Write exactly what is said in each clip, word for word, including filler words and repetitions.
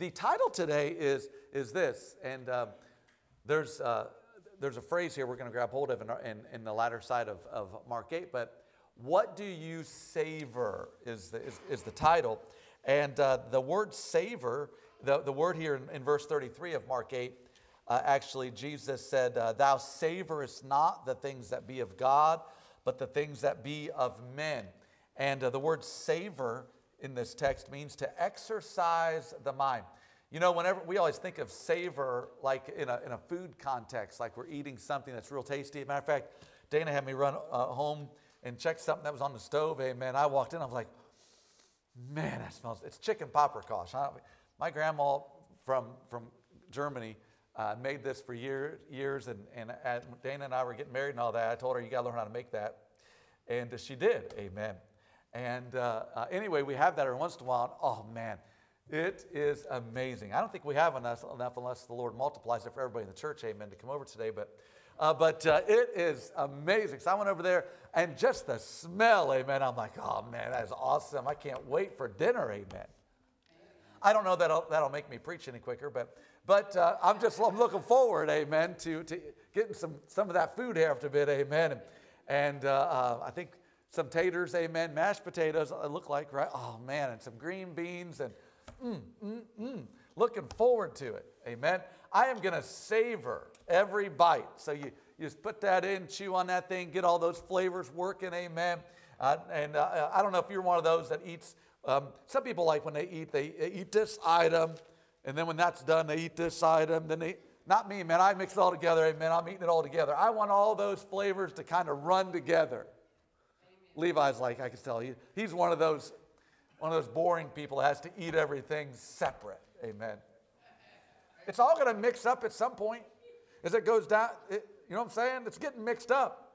the title today is, is this, and um, there's, uh, there's a phrase here we're going to grab hold of in, our, in, in the latter side of, of Mark eight, but what do you savor is the, is, is the title. And uh, the word savor, the, the word here in, in verse thirty-three of Mark eight, uh, actually Jesus said, uh, thou savorest not the things that be of God, but the things that be of men. And uh, the word savor in this text means to exercise the mind. You know, whenever we always think of savor like in a, in a food context, like we're eating something that's real tasty. Matter of fact, Dana had me run uh, home and check something that was on the stove. Amen. I walked in, I was like, man, that smells, it's chicken paprikash. Huh? My grandma from, from Germany uh, made this for year, years, and, and uh, Dana and I were getting married and all that. I told her, you got to learn how to make that. And uh, she did. Amen. And uh, uh, anyway, we have that every once in a while. Oh, man, it is amazing. I don't think we have enough, enough unless the Lord multiplies it for everybody in the church, amen, to come over today. But uh, but uh, it is amazing. So I went over there, and just the smell, amen, I'm like, oh, man, that is awesome. I can't wait for dinner, amen. I don't know that that'll, that'll make me preach any quicker, but but uh, I'm just I'm looking forward, amen, to, to getting some, some of that food here after a bit, amen. And, and uh, uh, I think some taters, amen, mashed potatoes, it look like, right? Oh, man, and some green beans, and mm, mm, mm. Looking forward to it, amen. I am going to savor every bite. So you, you just put that in, chew on that thing, get all those flavors working, amen. Uh, and uh, I don't know if you're one of those that eats, um, some people like when they eat, they, they eat this item, and then when that's done, they eat this item, then they, not me, man, I mix it all together, amen, I'm eating it all together. I want all those flavors to kind of run together. Levi's like, I can tell you, he's one of those, one of those boring people that has to eat everything separate. Amen. It's all going to mix up at some point as it goes down. It, you know what I'm saying? It's getting mixed up.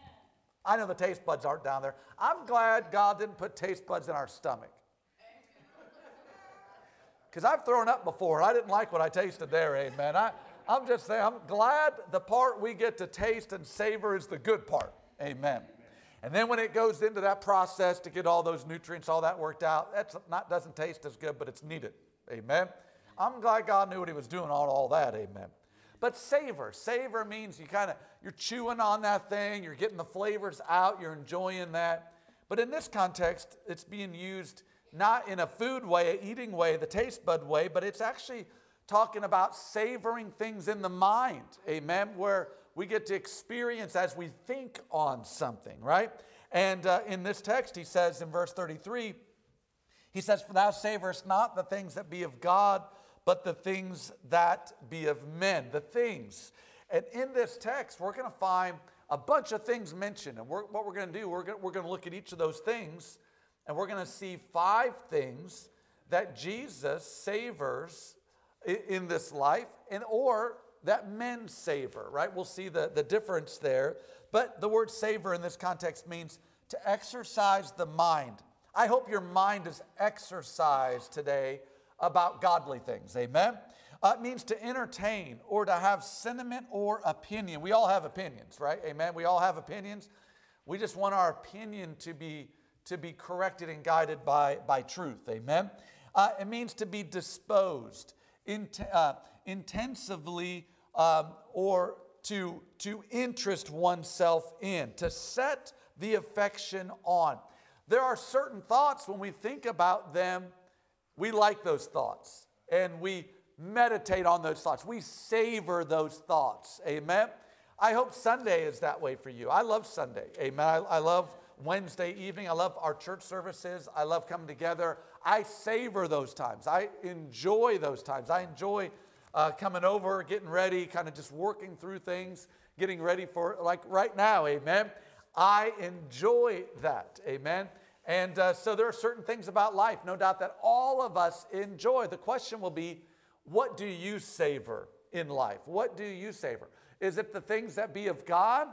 I know the taste buds aren't down there. I'm glad God didn't put taste buds in our stomach. Because I've thrown up before. I didn't like what I tasted there. Amen. I, I'm just saying, I'm glad the part we get to taste and savor is the good part. Amen. And then when it goes into that process to get all those nutrients, all that worked out, that's not doesn't taste as good, but it's needed. Amen. I'm glad God knew what he was doing on all that. Amen. But savor. Savor means you kind of, you're chewing on that thing, you're getting the flavors out, you're enjoying that. But in this context, it's being used not in a food way, an eating way, the taste bud way, but it's actually talking about savoring things in the mind. Amen. Where we get to experience as we think on something, right? And uh, in this text, he says in verse thirty-three, he says, for thou savorest not the things that be of God, but the things that be of men, the things. And in this text, we're going to find a bunch of things mentioned. And we're, what we're going to do, we're going, we're going to look at each of those things, and we're going to see five things that Jesus savors in, in this life, and or that men savor, right? We'll see the, the difference there. But the word savor in this context means to exercise the mind. I hope your mind is exercised today about godly things. Amen? Uh, it means to entertain or to have sentiment or opinion. We all have opinions, right? Amen? We all have opinions. We just want our opinion to be, to be corrected and guided by, by truth. Amen? Uh, it means to be disposed, int- uh, intensively, um, or to, to interest oneself in, to set the affection on. There are certain thoughts, when we think about them, we like those thoughts, and we meditate on those thoughts. We savor those thoughts. Amen? I hope Sunday is that way for you. I love Sunday. Amen? I, I love Wednesday evening. I love our church services. I love coming together. I savor those times. I enjoy those times. I enjoy uh, coming over, getting ready, kind of just working through things, getting ready for, like right now. Amen? I enjoy that. Amen? And uh, so there are certain things about life, no doubt, that all of us enjoy. The question will be, what do you savor in life? What do you savor? Is it the things that be of God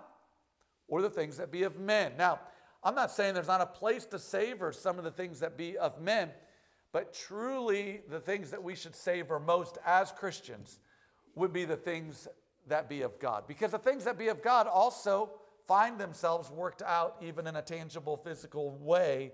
or the things that be of men? Now, I'm not saying there's not a place to savor some of the things that be of men, but truly the things that we should savor most as Christians would be the things that be of God. Because the things that be of God also find themselves worked out even in a tangible, physical way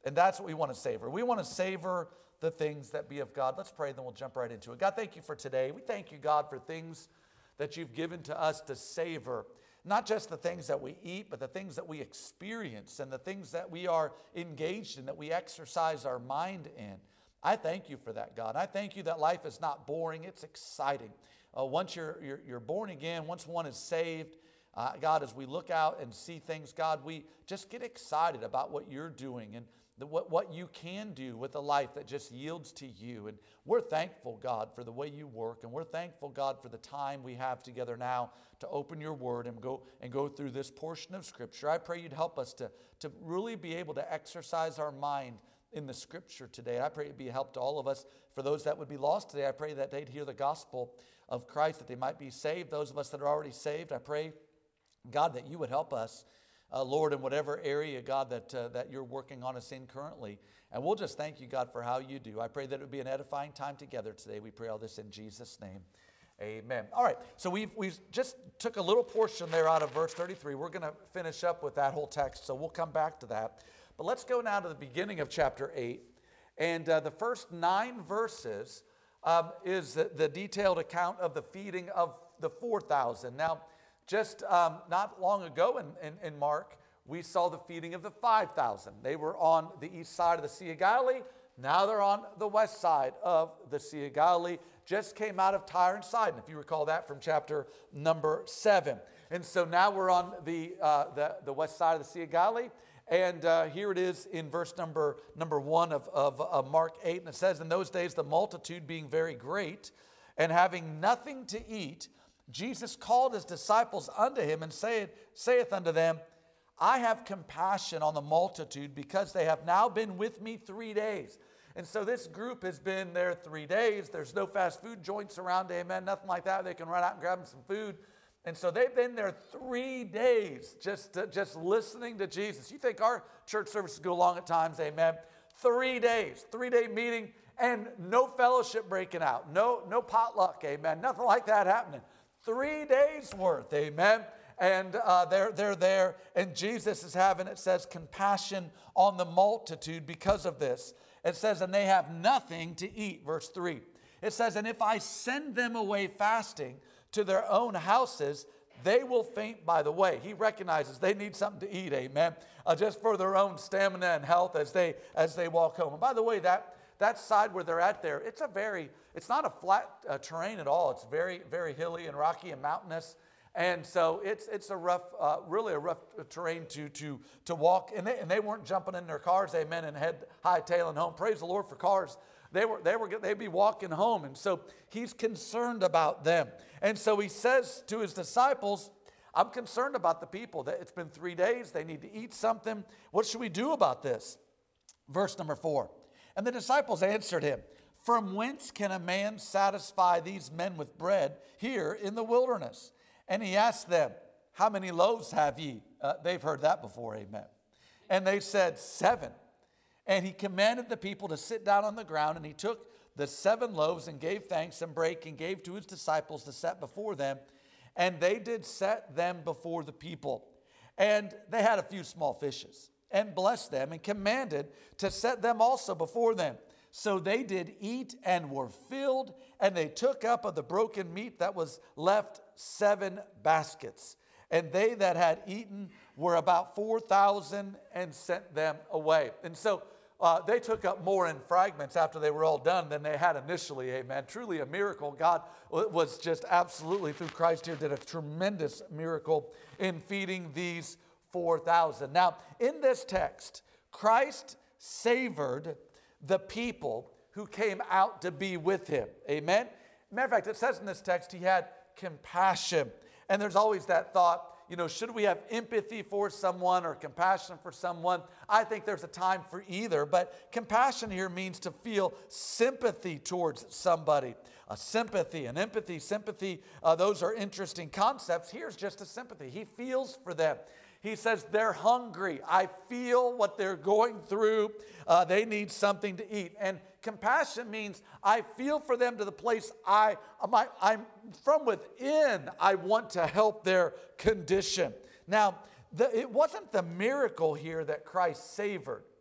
And that's what we want to savor. We want to savor the things that be of God. Let's pray, then we'll jump right into it. God, thank you for today. We thank you, God, for things that you've given to us to savor. Not just the things that we eat, but the things that we experience and the things that we are engaged in, that we exercise our mind in. I thank you for that, God. I thank you that life is not boring, it's exciting. Uh, once you're, you're, you're born again, once one is saved, uh, God, as we look out and see things, God, we just get excited about what you're doing and the, what, what you can do with a life that just yields to you. And we're thankful, God, for the way you work. And we're thankful, God, for the time we have together now to open your word and go and go through this portion of Scripture. I pray you'd help us to, to really be able to exercise our mind in the Scripture today. I pray it'd be a help to all of us. For those that would be lost today, I pray that they'd hear the gospel of Christ, that they might be saved. Those of us that are already saved, I pray, God, that you would help us, uh, Lord, in whatever area, God, that, uh, that you're working on us in currently. And we'll just thank you, God, for how you do. I pray that it would be an edifying time together today. We pray all this in Jesus' name. Amen. All right, so we've, we've just took a little portion there out of verse thirty-three. We're going to finish up with that whole text, so we'll come back to that. But let's go now to the beginning of chapter eight. And uh, the first nine verses um, is the, the detailed account of the feeding of the four thousand. Now, just um, not long ago in, in, in Mark, we saw the feeding of the five thousand. They were on the east side of the Sea of Galilee. Now they're on the west side of the Sea of Galilee. Just came out of Tyre and Sidon, if you recall that from chapter number seven. And so now we're on the, uh, the, the west side of the Sea of Galilee. And uh, here it is in verse number, number one of, of uh, Mark eight. And it says, in those days the multitude being very great, and having nothing to eat, Jesus called his disciples unto him, and saith, saith unto them, I have compassion on the multitude, because they have now been with me three days. And so this group has been there three days. There's no fast food joints around, amen, nothing like that. They can run out and grab them some food. And so they've been there three days just, uh, just listening to Jesus. You think our church services go long at times, amen. Three days, three-day meeting, and no fellowship breaking out. No, no potluck, amen. Nothing like that happening. Three days worth, amen. And uh, they're, they're there, and Jesus is having, it says, compassion on the multitude because of this. It says, and they have nothing to eat, verse three. It says, and if I send them away fasting to their own houses, they will faint by the way. He recognizes they need something to eat, amen, uh, just for their own stamina and health as they as they walk home. And by the way, that, that side where they're at there, it's a very, it's not a flat uh, terrain at all. It's very, very hilly and rocky and mountainous. And so it's it's a rough, uh, really a rough terrain to to to walk. And they, and they weren't jumping in their cars, amen, and head hightailing home. Praise the Lord for cars. They were they were they'd be walking home, and so he's concerned about them. And so he says to his disciples, "I'm concerned about the people. That it's been three days. They need to eat something. What should we do about this?" Verse number four. And the disciples answered him, "From whence can a man satisfy these men with bread here in the wilderness?" And he asked them, how many loaves have ye? Uh, they've heard that before, amen. And they said, seven. And he commanded the people to sit down on the ground, and he took the seven loaves and gave thanks and brake and gave to his disciples to set before them. And they did set them before the people. And they had a few small fishes, and blessed them, and commanded to set them also before them. So they did eat and were filled, and they took up of the broken meat that was left seven baskets. And they that had eaten were about four thousand, and sent them away. And so uh, they took up more in fragments after they were all done than they had initially, amen. Truly a miracle. God was just absolutely, through Christ here, did a tremendous miracle in feeding these four thousand. Now, in this text, Christ savored the people who came out to be with him. Amen? Matter of fact, it says in this text he had compassion. And there's always that thought, you know, should we have empathy for someone or compassion for someone? I think there's a time for either. But compassion here means to feel sympathy towards somebody. A sympathy, an empathy, sympathy, uh, those are interesting concepts. Here's just a sympathy. He feels for them. He says, they're hungry. I feel what they're going through. Uh, they need something to eat. And compassion means I feel for them to the place I, I'm, I'm from within. I want to help their condition. Now, the, it wasn't the miracle here that Christ savored.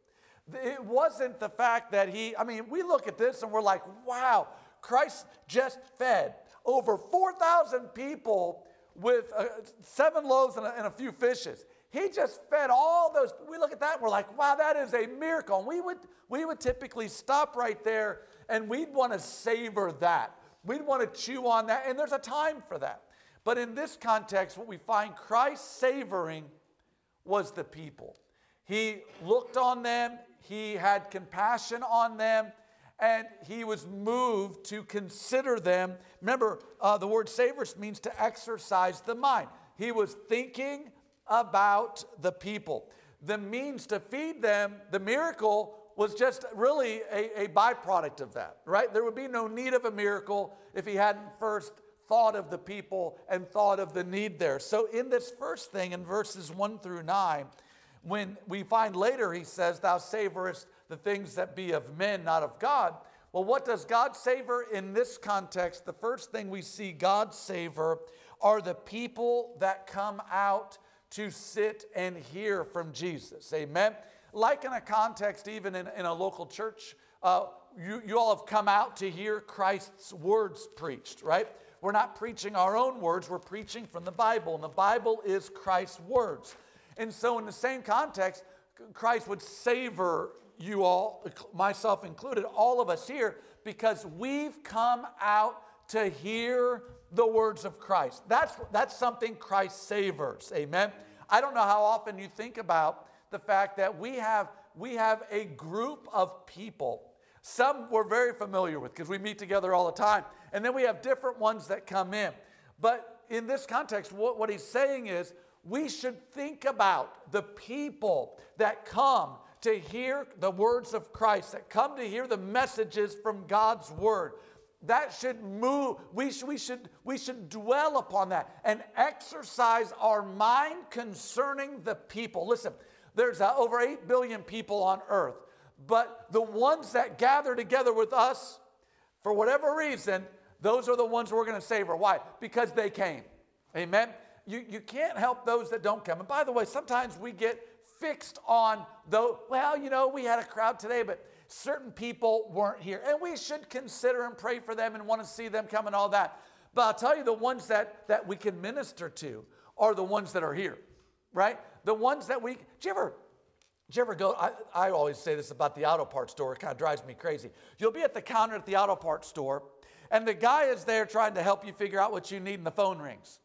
It wasn't the fact that he, I mean, we look at this and we're like, wow, Christ just fed over four thousand people with uh, seven loaves and a, and a few fishes. He just fed all those. We look at that and we're like, wow, that is a miracle. And we would, we would typically stop right there and we'd want to savor that. We'd want to chew on that. And there's a time for that. But in this context, what we find Christ savoring was the people. He looked on them. He had compassion on them. And he was moved to consider them. Remember, uh, the word savors means to exercise the mind. He was thinking about the people. The means to feed them, the miracle, was just really a, a byproduct of that, right? There would be no need of a miracle if he hadn't first thought of the people and thought of the need there. So in this first thing, in verses one through nine, when we find later he says, thou savorest the things that be of men, not of God. Well, what does God savor in this context? The first thing we see God savor are the people that come out to sit and hear from Jesus. Amen. Like in a context, even in, in a local church, uh, you, you all have come out to hear Christ's words preached, right? We're not preaching our own words, we're preaching from the Bible, and the Bible is Christ's words. And so in the same context, Christ would savor you all, myself included, all of us here, because we've come out to hear the words of Christ. That's, that's something Christ savors, amen? I don't know how often you think about the fact that we have, we have a group of people. Some we're very familiar with because we meet together all the time. And then we have different ones that come in. But in this context, what, what he's saying is we should think about the people that come to hear the words of Christ, that come to hear the messages from God's word. That should move, we should, we should, we should dwell upon that and exercise our mind concerning the people. Listen, there's uh, over eight billion people on earth, but the ones that gather together with us, for whatever reason, those are the ones we're going to savor. Why? Because they came. Amen? You, you can't help those that don't come. And by the way, sometimes we get fixed on, though, well, you know, we had a crowd today, but certain people weren't here. And we should consider and pray for them and want to see them come and all that. But I'll tell you, the ones that, that we can minister to are the ones that are here, right? The ones that we, do you ever, do you ever go, I, I always say this about the auto parts store, it kind of drives me crazy. You'll be at the counter at the auto parts store, and the guy is there trying to help you figure out what you need, and the phone rings.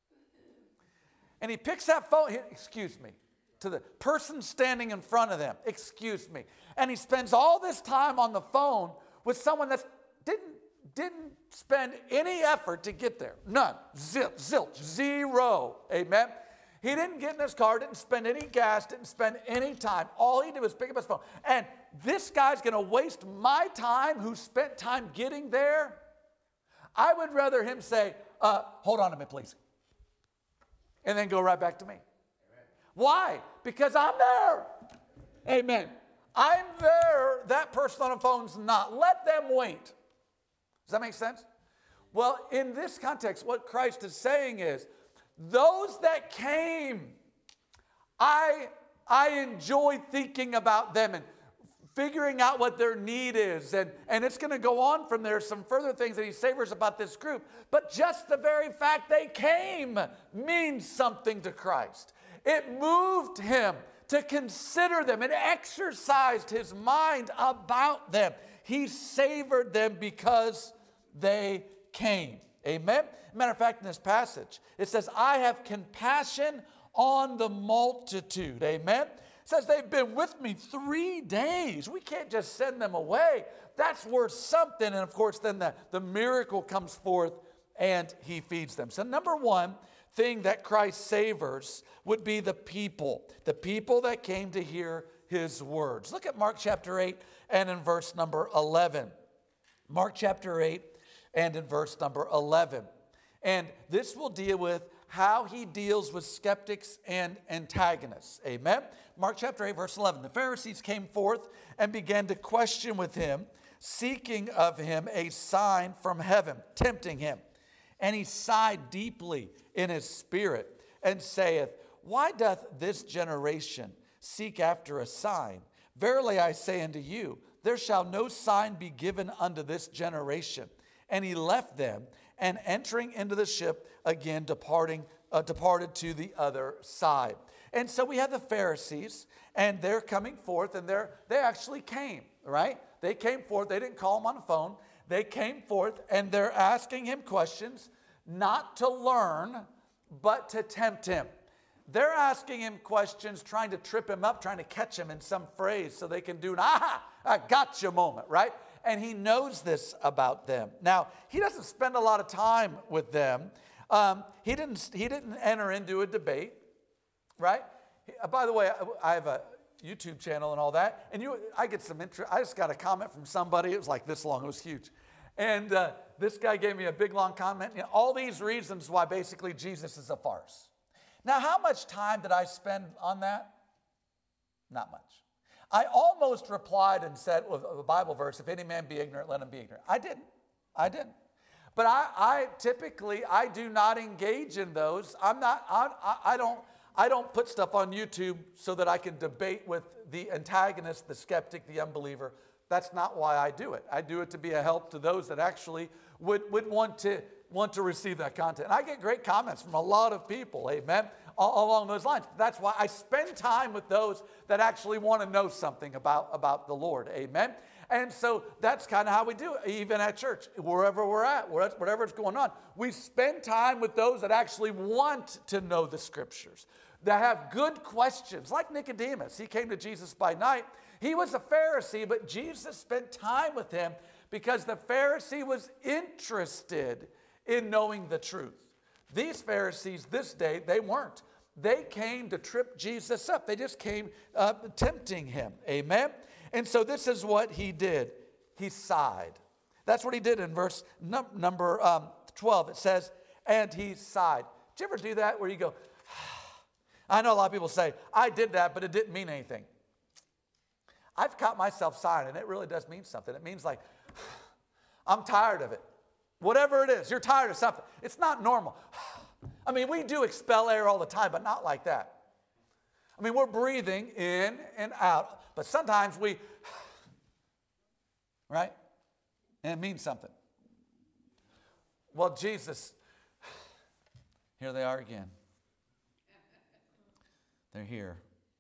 And he picks that phone, excuse me, to the person standing in front of them, excuse me. And he spends all this time on the phone with someone that didn't, didn't spend any effort to get there. None. Zilch, zilch, zero. Amen. He didn't get in his car, didn't spend any gas, didn't spend any time. All he did was pick up his phone. And this guy's going to waste my time who spent time getting there? I would rather him say, uh, hold on a minute, please. And then go right back to me. Amen. Why? Because I'm there. Amen. I'm there. That person on the phone's not. Let them wait. Does that make sense? Well, in this context, what Christ is saying is, those that came, I, I enjoy thinking about them and figuring out what their need is. And, and it's going to go on from there, some further things that he savors about this group. But just the very fact they came means something to Christ. It moved him to consider them and exercised his mind about them. He savored them because they came. Amen? Matter of fact, in this passage, it says, I have compassion on the multitude. Amen? It says they've been with me three days. We can't just send them away. That's worth something. And of course, then the, the miracle comes forth and he feeds them. So number one thing that Christ savors would be the people. The people that came to hear his words. Look at Mark chapter eight and in verse number eleven. Mark chapter eight and in verse number eleven. And this will deal with how he deals with skeptics and antagonists. Amen? Mark chapter eight, verse eleven. The Pharisees came forth and began to question with him, seeking of him a sign from heaven, tempting him. And he sighed deeply in his spirit and saith, why doth this generation seek after a sign? Verily I say unto you, there shall no sign be given unto this generation. And he left them, and entering into the ship again, departing, uh, departed to the other side. And so we have the Pharisees, and they're coming forth, and they're they actually came, right? They came forth. They didn't call him on the phone. They came forth, and they're asking him questions, not to learn, but to tempt him. They're asking him questions, trying to trip him up, trying to catch him in some phrase so they can do an aha, I gotcha moment, right? And he knows this about them. Now, he doesn't spend a lot of time with them. Um, he didn't, he didn't enter into a debate, right? He, uh, by the way, I, I have a YouTube channel and all that, and you, I get some interest. I just got a comment from somebody. It was like this long. It was huge. And uh, this guy gave me a big, long comment. You know, all these reasons why basically Jesus is a farce. Now, how much time did I spend on that? Not much. I almost replied and said with a Bible verse, if any man be ignorant, let him be ignorant. I didn't. I didn't. But I, I typically, I do not engage in those. I'm not, I, I don't, I don't put stuff on YouTube so that I can debate with the antagonist, the skeptic, the unbeliever. That's not why I do it. I do it to be a help to those that actually would, would want to want to receive that content. And I get great comments from a lot of people, amen, along those lines. That's why I spend time with those that actually want to know something about, about the Lord, amen. And so that's kind of how we do it, even at church, wherever we're at, whatever's going on. We spend time with those that actually want to know the Scriptures, that have good questions, like Nicodemus. He came to Jesus by night. He was a Pharisee, but Jesus spent time with him because the Pharisee was interested in knowing the truth. These Pharisees this day, they weren't. They came to trip Jesus up. They just came uh, tempting him. Amen? And so this is what he did. He sighed. That's what he did in verse num- number um, twelve. It says, and he sighed. Did you ever do that where you go, I know a lot of people say, I did that, but it didn't mean anything. I've caught myself sighing, and it really does mean something. It means like, I'm tired of it. Whatever it is, you're tired of something. It's not normal. I mean, we do expel air all the time, but not like that. I mean, we're breathing in and out, but sometimes we, right? And it means something. Well, Jesus, here they are again. They're here.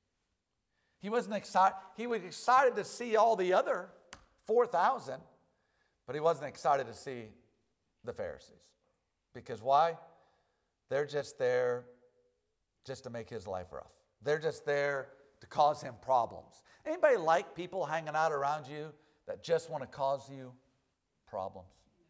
He wasn't excited. He was excited to see all the other four thousand, but he wasn't excited to see the Pharisees. Because why? They're just there just to make his life rough. They're just there to cause him problems. Anybody like people hanging out around you that just want to cause you problems?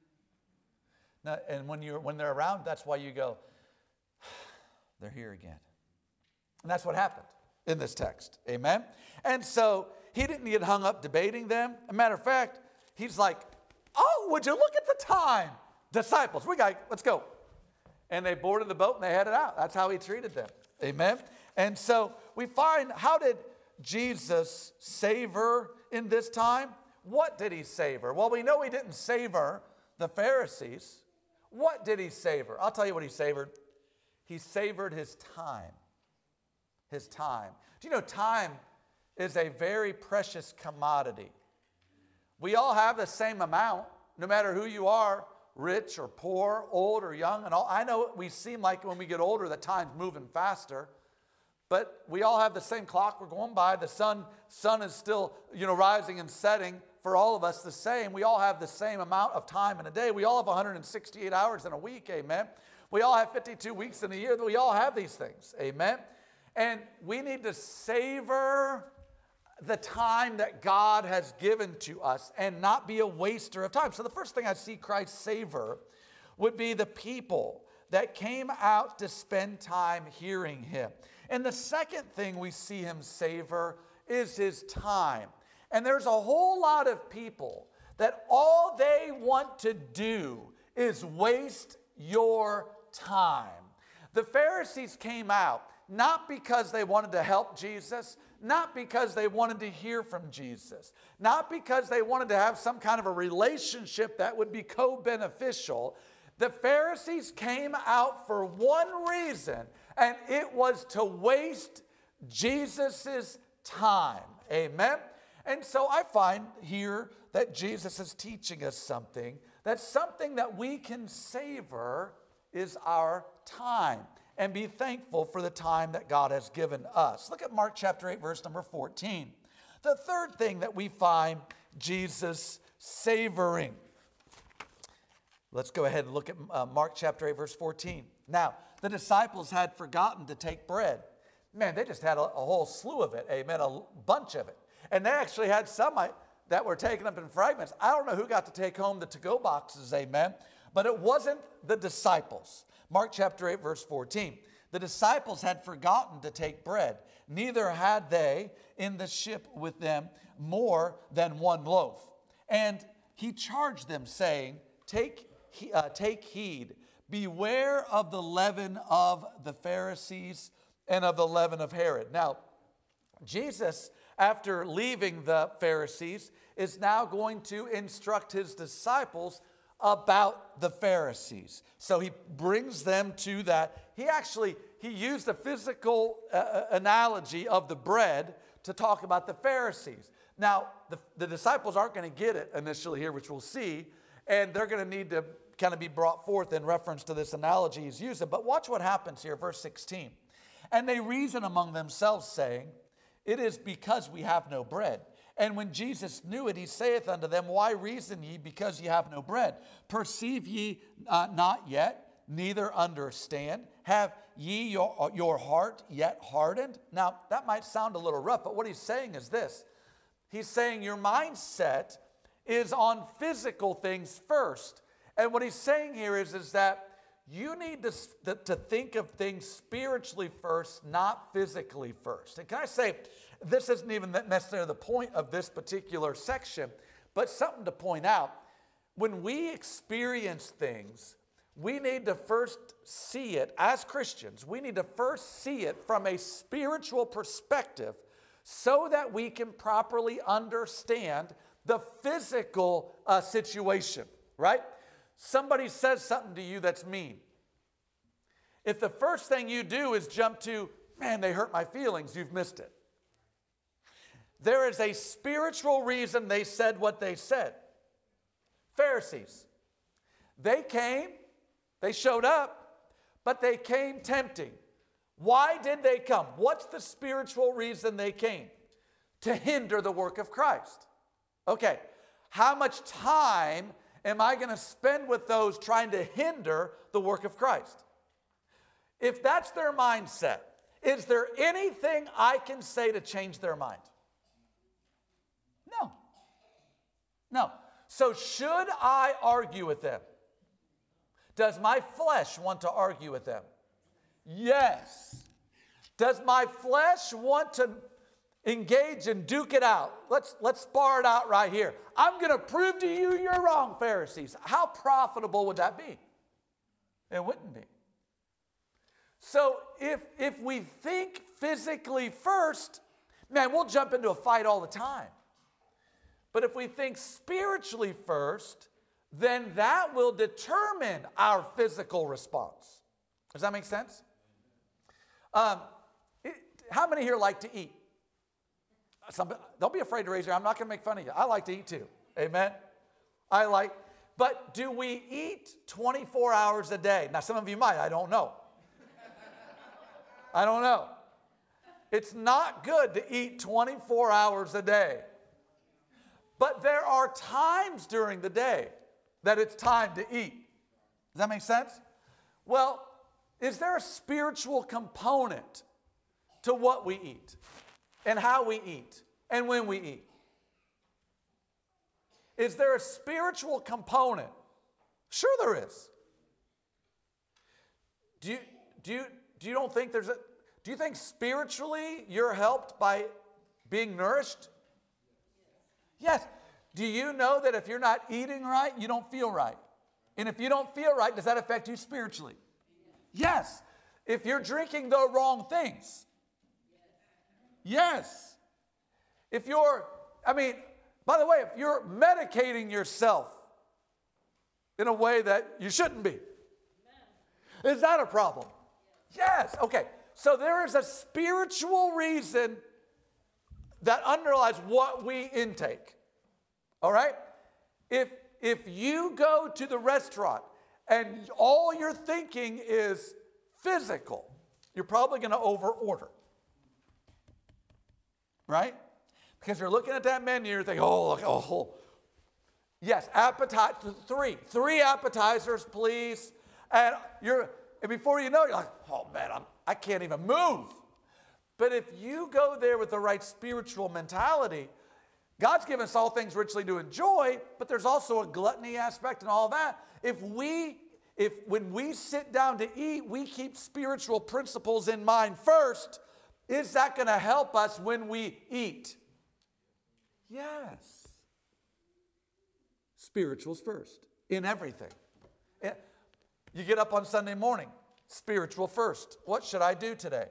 Now, and when you're when they're around, that's why you go, they're here again. And that's what happened in this text. Amen? And so he didn't get hung up debating them. As a matter of fact, he's like, oh, would you look at the time? Disciples, we got, let's go. And they boarded the boat and they headed out. That's how he treated them. Amen? And so we find, how did Jesus savor in this time? What did he savor? Well, we know he didn't savor the Pharisees. What did he savor? I'll tell you what he savored. He savored his time. His time. Do you know time is a very precious commodity? We all have the same amount, no matter who you are, rich or poor, old or young. And all. I know we seem like when we get older that time's moving faster, but we all have the same clock we're going by. The sun, sun is still, you know, rising and setting. For all of us, the same. We all have the same amount of time in a day. We all have one hundred sixty-eight hours in a week. Amen. We all have fifty-two weeks in a year. We all have these things. Amen. And we need to savor the time that God has given to us and not be a waster of time. So the first thing I see Christ savor would be the people that came out to spend time hearing him. And the second thing we see him savor is his time. And there's a whole lot of people that all they want to do is waste your time. The Pharisees came out not because they wanted to help Jesus, not because they wanted to hear from Jesus, not because they wanted to have some kind of a relationship that would be co-beneficial. The Pharisees came out for one reason, and it was to waste Jesus' time. Amen? And so I find here that Jesus is teaching us something, that something that we can savor is our time and be thankful for the time that God has given us. Look at Mark chapter eight, verse number fourteen. The third thing that we find Jesus savoring. Let's go ahead and look at uh, Mark chapter eight, verse fourteen. Now, the disciples had forgotten to take bread. Man, they just had a, a whole slew of it, amen, a bunch of it. And they actually had some that were taken up in fragments. I don't know who got to take home the to-go boxes, amen, but it wasn't the disciples. Mark chapter eight, verse fourteen. The disciples had forgotten to take bread. Neither had they in the ship with them more than one loaf. And he charged them, saying, Take, uh, take heed, beware of the leaven of the Pharisees and of the leaven of Herod. Now, Jesus, after leaving the Pharisees, is now going to instruct his disciples about the Pharisees. So he brings them to that. He actually, he used a physical uh, analogy of the bread to talk about the Pharisees. Now, the, the disciples aren't going to get it initially here, which we'll see, and they're going to need to kind of be brought forth in reference to this analogy he's using. But watch what happens here, verse sixteen. And they reason among themselves, saying, It is because we have no bread. And when Jesus knew it, he saith unto them, Why reason ye because ye have no bread? Perceive ye uh, not yet, neither understand? Have ye your, your heart yet hardened? Now, that might sound a little rough, but what he's saying is this. He's saying your mindset is on physical things first. And what he's saying here is, is that you need to, to think of things spiritually first, not physically first. And can I say, this isn't even necessarily the point of this particular section, but something to point out. When we experience things, we need to first see it, as Christians, we need to first see it from a spiritual perspective so that we can properly understand the physical uh, situation, right? Somebody says something to you that's mean. If the first thing you do is jump to, man, they hurt my feelings, you've missed it. There is a spiritual reason they said what they said. Pharisees. They came, they showed up, but they came tempting. Why did they come? What's the spiritual reason they came? To hinder the work of Christ. Okay, how much time am I going to spend with those trying to hinder the work of Christ? If that's their mindset, is there anything I can say to change their mind? No. No. So should I argue with them? Does my flesh want to argue with them? Yes. Does my flesh want to engage and duke it out? Let's, let's spar it out right here. I'm going to prove to you you're wrong, Pharisees. How profitable would that be? It wouldn't be. So if, if we think physically first, man, we'll jump into a fight all the time. But if we think spiritually first, then that will determine our physical response. Does that make sense? Um, it, how many here like to eat? Some, don't be afraid to raise your hand. I'm not going to make fun of you. I like to eat too. Amen? I like, but do we eat twenty-four hours a day? Now, some of you might. I don't know. I don't know. It's not good to eat twenty-four hours a day. But there are times during the day that it's time to eat. Does that make sense? Well, is there a spiritual component to what we eat and how we eat and when we eat? Is there a spiritual component? Sure there is. Do you, do you, do you don't think there's a, do you think spiritually you're helped by being nourished? Yes. Do you know that if you're not eating right, you don't feel right? And if you don't feel right, does that affect you spiritually? Yes. If you're drinking the wrong things. Yes. If you're, I mean, by the way, if you're medicating yourself in a way that you shouldn't be, is that a problem? Yes. Okay. So there is a spiritual reason that underlies what we intake. All right? If, if you go to the restaurant and all you're thinking is physical, you're probably going to overorder. Right? Because you're looking at that menu, you're thinking, oh, look, oh. Yes, appetizer, three. Three appetizers, please. And you're, and before you know it, you're like, oh man, I'm, I can't even move. But if you go there with the right spiritual mentality, God's given us all things richly to enjoy, but there's also a gluttony aspect and all that. If we, if when we sit down to eat, we keep spiritual principles in mind first, is that going to help us when we eat? Yes. Spirituals first in everything. You get up on Sunday morning, spiritual first. What should I do today?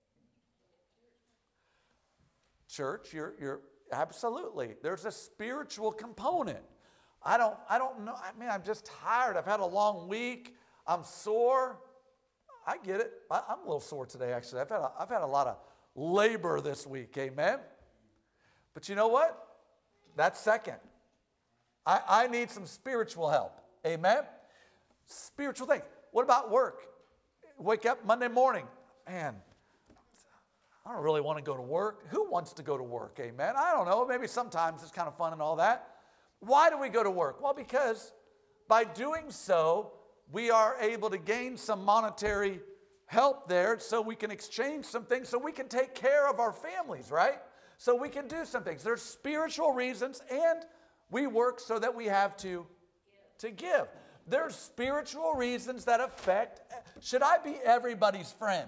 Church, you're, you're absolutely. There's a spiritual component. I don't, I don't know. I mean, I'm just tired. I've had a long week. I'm sore. I get it. I, I'm a little sore today, actually. I've had a, I've had a lot of labor this week. Amen. But you know what? That's second. I, I need some spiritual help. Amen? Spiritual things. What about work? Wake up Monday morning. Man, I don't really want to go to work. Who wants to go to work? Amen? I don't know. Maybe sometimes it's kind of fun and all that. Why do we go to work? Well, because by doing so, we are able to gain some monetary help there so we can exchange some things so we can take care of our families, right? So we can do some things. There's spiritual reasons, and we work so that we have to, to give. There's spiritual reasons that affect. Should I be everybody's friend?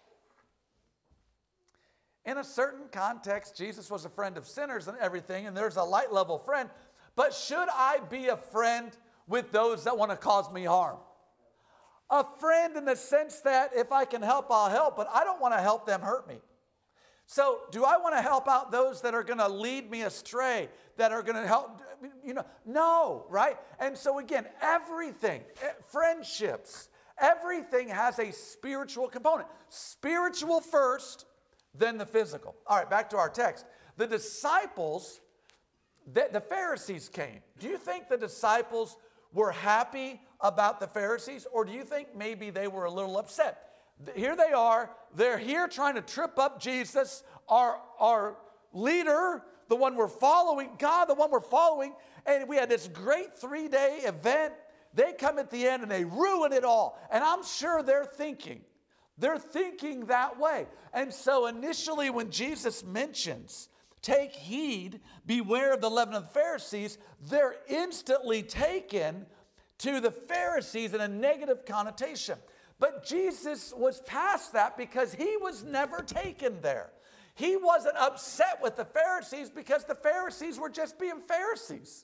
In a certain context, Jesus was a friend of sinners and everything, and there's a light level friend. But should I be a friend with those that want to cause me harm? A friend in the sense that if I can help, I'll help, but I don't want to help them hurt me. So do I want to help out those that are going to lead me astray, that are going to help, you know, no, right? And so again, everything, friendships, everything has a spiritual component. Spiritual first, then the physical. All right, back to our text. The disciples, the, the Pharisees came. Do you think the disciples were happy about the Pharisees, or do you think maybe they were a little upset? Here they are. They're here trying to trip up Jesus, our, our leader, the one we're following, God, the one we're following. And we had this great three-day event. They come at the end and they ruin it all. And I'm sure they're thinking, they're thinking that way. And so initially when Jesus mentions, take heed, beware of the leaven of the Pharisees, they're instantly taken to the Pharisees in a negative connotation. But Jesus was past that because he was never taken there. He wasn't upset with the Pharisees because the Pharisees were just being Pharisees.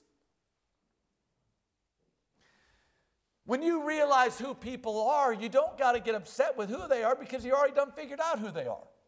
When you realize who people are, you don't got to get upset with who they are because you already done figured out who they are.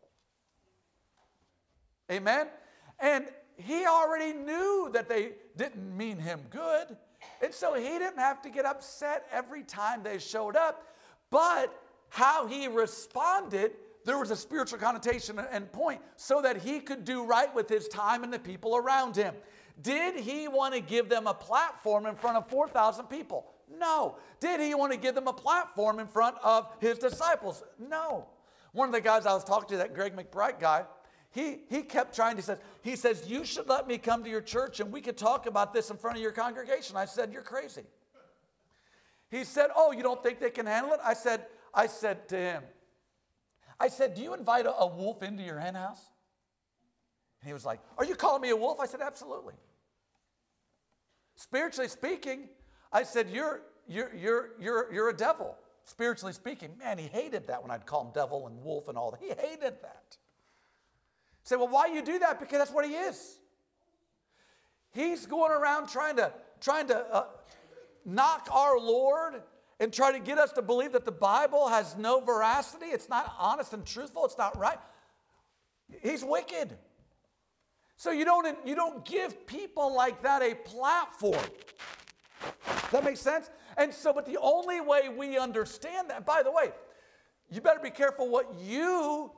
Amen? And he already knew that they didn't mean him good. And so he didn't have to get upset every time they showed up. But how he responded, there was a spiritual connotation and point so that he could do right with his time and the people around him. Did he want to give them a platform in front of four thousand people? No. Did he want to give them a platform in front of his disciples? No. One of the guys I was talking to, that Greg McBride guy, he, he kept trying to say, he says, you should let me come to your church and we could talk about this in front of your congregation. I said, you're crazy. He said, oh, you don't think they can handle it? I said, I said to him, I said, do you invite a, a wolf into your hen house? And he was like, are you calling me a wolf? I said, absolutely. Spiritually speaking, I said, you're, you're, you're, you're, you're a devil. Spiritually speaking, man, he hated that when I'd call him devil and wolf and all that. He hated that. I said, well, why do you do that? Because that's what he is. He's going around trying to, trying to, uh, knock our Lord and try to get us to believe that the Bible has no veracity. It's not honest and truthful. It's not right. He's wicked. So you don't, you don't give people like that a platform. Does that make sense? And so, but the only way we understand that, by the way, you better be careful what you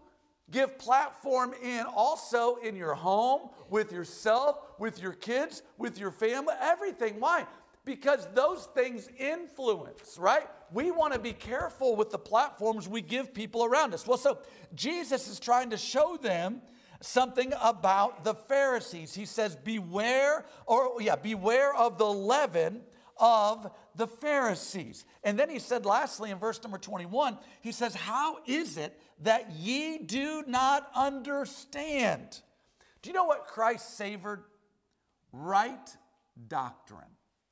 Give platform in also in your home, with yourself, with your kids, with your family, everything. Why? Because those things influence, right? We want to be careful with the platforms we give people around us. Well, so Jesus is trying to show them something about the Pharisees. He says, beware, or yeah, beware of the leaven of the Pharisees. And then he said, lastly, in verse number twenty-one, he says, how is it that ye do not understand? Do you know what Christ savored? Right doctrine.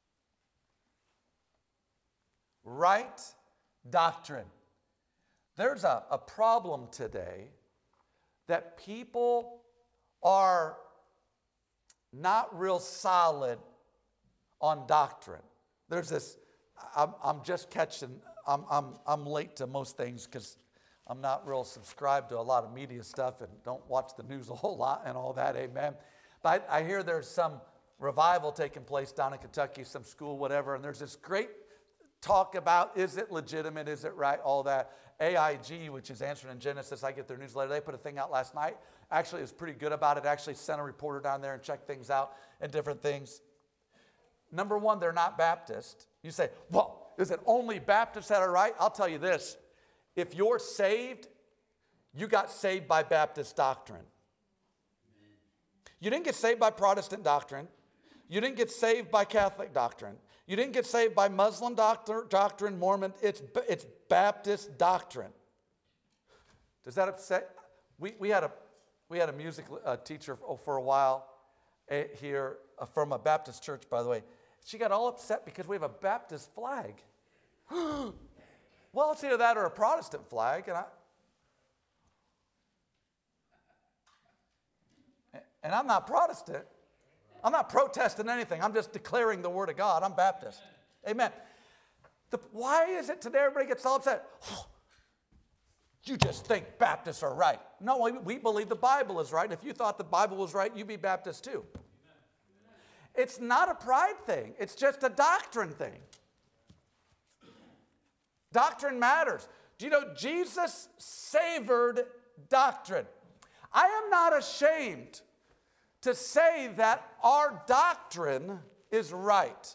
Right doctrine. There's a, a problem today that people are not real solid on doctrine. There's this, I'm, I'm just catching, I'm, I'm, I'm late to most things because I'm not real subscribed to a lot of media stuff and don't watch the news a whole lot and all that, amen. But I, I hear there's some revival taking place down in Kentucky, some school, whatever, and there's this great talk about, is it legitimate, is it right, all that. A I G, which is Answering in Genesis, I get their newsletter, they put a thing out last night. Actually, it was pretty good about it. Actually sent a reporter down there and checked things out and different things. Number one, they're not Baptist. You say, well, is it only Baptists that are right? I'll tell you this. If you're saved, you got saved by Baptist doctrine. You didn't get saved by Protestant doctrine. You didn't get saved by Catholic doctrine. You didn't get saved by Muslim doctor, doctrine, Mormon. It's, it's Baptist doctrine. Does that upset? We, we, had, a, we had a music uh, teacher for a while uh, here uh, from a Baptist church, by the way. She got all upset because we have a Baptist flag. Well, it's either that or a Protestant flag. And, I, and I'm not Protestant. I'm not protesting anything. I'm just declaring the word of God. I'm Baptist. Amen. The, why is it today everybody gets all upset? Oh, you just think Baptists are right. No, we, we believe the Bible is right. If you thought the Bible was right, you'd be Baptist too. It's not a pride thing. It's just a doctrine thing. Doctrine matters. Do you know Jesus savored doctrine? I am not ashamed to say that our doctrine is right.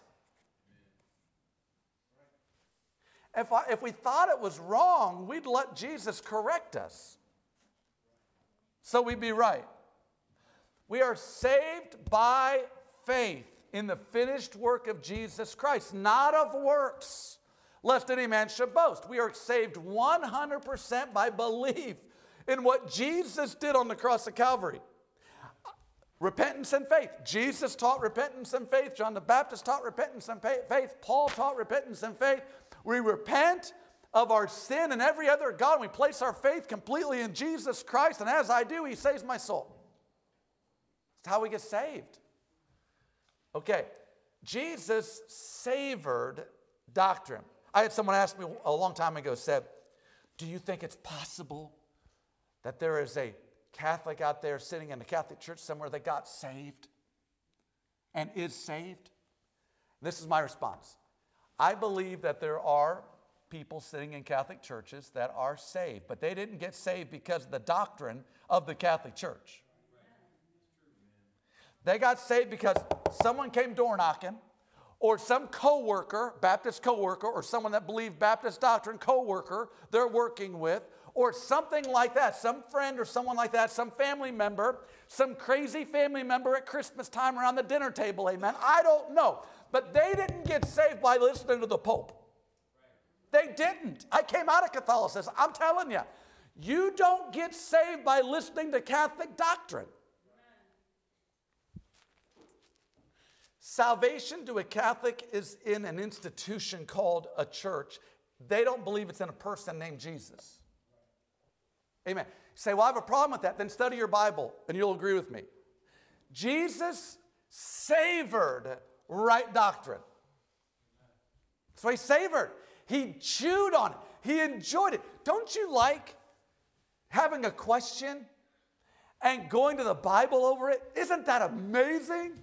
If, I, if we thought it was wrong, we'd let Jesus correct us, so we'd be right. We are saved by faith in the finished work of Jesus Christ, not of works, lest any man should boast. We are saved one hundred percent by belief in what Jesus did on the cross of Calvary. Repentance and faith. Jesus taught repentance and faith. John the Baptist taught repentance and faith. Paul taught repentance and faith. We repent of our sin and every other God. We place our faith completely in Jesus Christ. And as I do, he saves my soul. That's how we get saved. Okay. Jesus savored doctrine. I had someone ask me a long time ago, said, do you think it's possible that there is a Catholic out there sitting in a Catholic church somewhere that got saved and is saved? This is my response. I believe that there are people sitting in Catholic churches that are saved, but they didn't get saved because of the doctrine of the Catholic Church. They got saved because someone came door knocking, or some coworker, Baptist coworker, or someone that believed Baptist doctrine, coworker they're working with, or something like that, some friend or someone like that, some family member, some crazy family member at Christmas time around the dinner table, amen. I don't know. But they didn't get saved by listening to the Pope. They didn't. I came out of Catholicism. I'm telling you, you don't get saved by listening to Catholic doctrine. Salvation to a Catholic is in an institution called a church. They don't believe it's in a person named Jesus. Amen. You say, well, I have a problem with that. Then study your Bible and you'll agree with me. Jesus savored right doctrine. That's why he savored. He chewed on it. He enjoyed it. Don't you like having a question and going to the Bible over it? Isn't that amazing?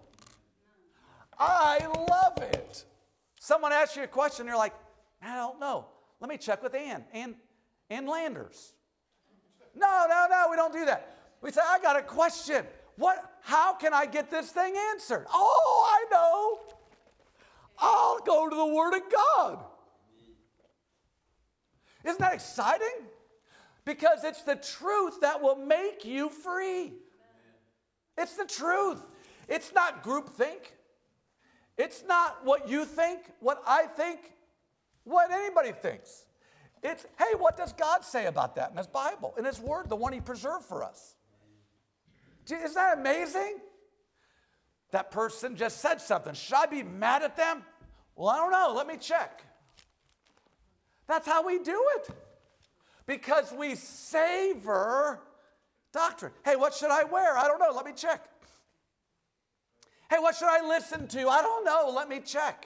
I love it. Someone asks you a question, you're like, I don't know. Let me check with Ann. Ann, Ann Landers. No, no, no, we don't do that. We say, I got a question. What? How can I get this thing answered? Oh, I know. I'll go to the Word of God. Isn't that exciting? Because it's the truth that will make you free. It's the truth. It's not groupthink. It's not what you think, what I think, what anybody thinks. It's, hey, what does God say about that in His Bible, in His Word, the one He preserved for us? Isn't that amazing? That person just said something. Should I be mad at them? Well, I don't know. Let me check. That's how we do it. Because we savor doctrine. Hey, what should I wear? I don't know. Let me check. Hey, what should I listen to? I don't know. Let me check.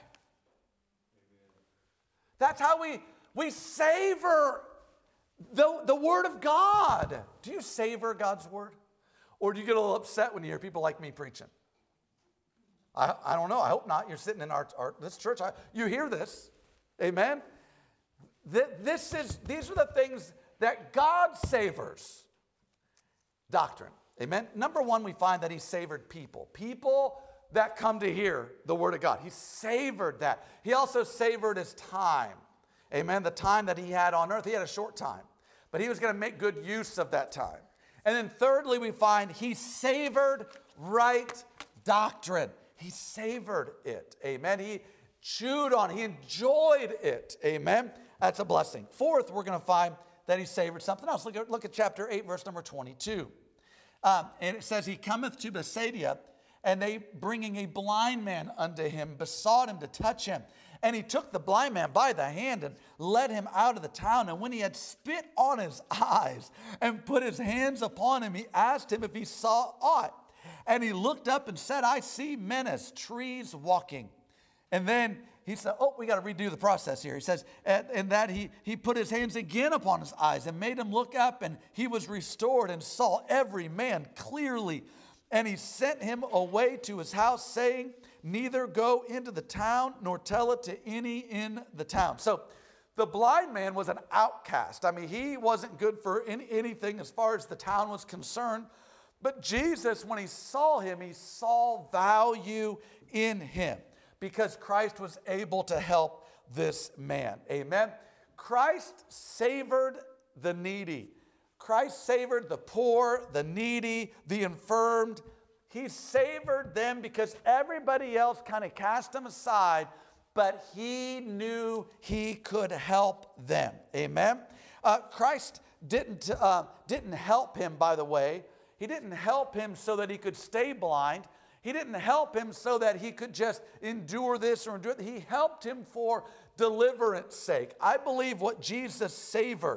That's how we, we savor the, the Word of God. Do you savor God's Word? Or do you get a little upset when you hear people like me preaching? I, I don't know. I hope not. You're sitting in our, our this church. I, you hear this. Amen? This is, these are the things that God savors. Doctrine. Amen? Number one, we find that He savored people. People that come to hear the Word of God. He savored that. He also savored His time. Amen? The time that He had on earth. He had a short time. But He was going to make good use of that time. And then thirdly, we find He savored right doctrine. He savored it. Amen? He chewed on it. He enjoyed it. Amen? That's a blessing. Fourth, we're going to find that He savored something else. Look at, look at chapter eight, verse number twenty-two. Um, and it says, He cometh to Bethsaida, and they, bringing a blind man unto Him, besought Him to touch Him. And He took the blind man by the hand and led him out of the town. And when He had spit on his eyes and put His hands upon him, He asked him if he saw aught. And he looked up and said, I see men as trees walking. And then he said, oh, we got to redo the process here. He says, and, and that he, he put His hands again upon his eyes and made him look up, and he was restored and saw every man clearly. And He sent him away to his house, saying, neither go into the town, nor tell it to any in the town. So the blind man was an outcast. I mean, he wasn't good for any, anything as far as the town was concerned. But Jesus, when He saw him, He saw value in him, because Christ was able to help this man. Amen. Christ savored the needy. Christ savored the poor, the needy, the infirmed. He savored them because everybody else kind of cast them aside, but He knew He could help them. Amen. Uh, Christ didn't, uh, didn't help him, by the way. He didn't help him so that he could stay blind. He didn't help him so that he could just endure this or endure that. He helped him for deliverance sake. I believe what Jesus savored